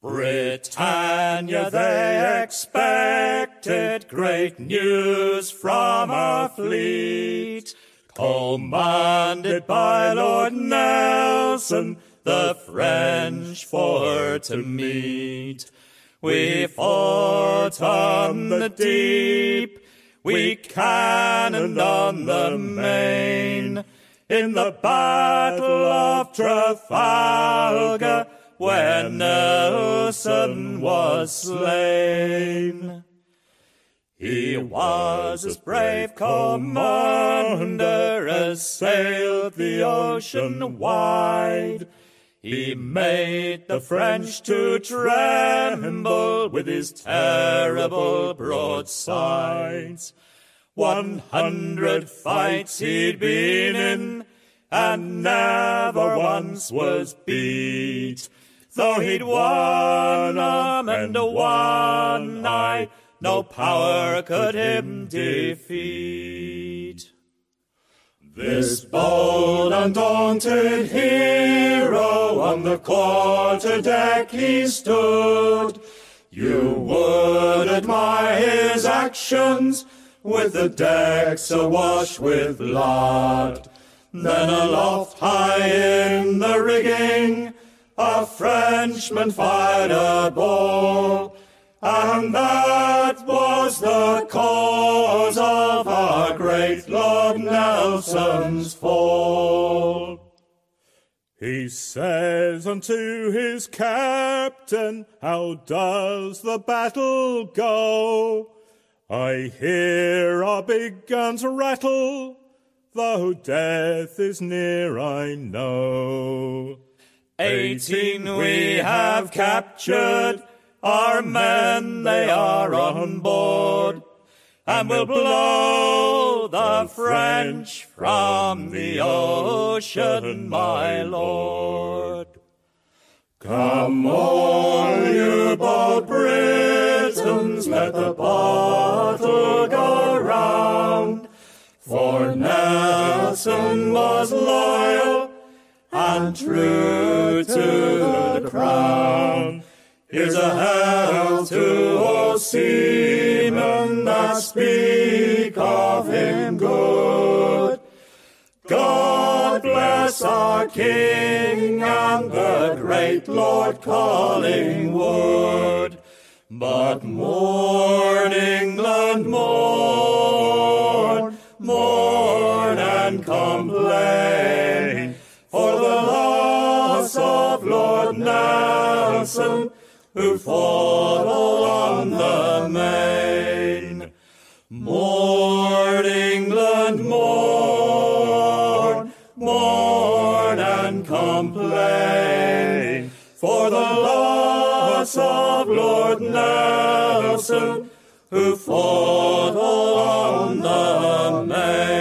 Britannia, they expected great news from our fleet, commanded by Lord Nelson, the French for to meet. We fought on the deep, we cannoned on the main, in the battle of Trafalgar, where Nelson was slain. He was as brave commander as sailed the ocean wide. He made the French to tremble with his terrible broadsides. 100 fights he'd been in, and never once was beat. Though he'd won arm and one eye, no power could him defeat. This bold, undaunted hero on the quarter-deck he stood. You would admire his actions, with the decks awash with blood. Then aloft high in the rigging, a Frenchman fired a ball, and that was the cause of our great Lord Nelson's fall. He says unto his captain, "How does the battle go? I hear our big guns rattle, though death is near I know. 18 we have captured, our men they are on board, and will blow the French from the ocean, my lord. Come all you bold Britons, let the bottle go round, for Nelson was loyal and true to the crown. Here's a health to all seamen that speak of him good. God bless our King and the great Lord Collingwood. But mourn, England, mourn, mourn and complain, for the loss of Lord Nelson, who fought along the main. Mourn, England, mourn, mourn and complain, for the loss of Lord Nelson, who fought along the main.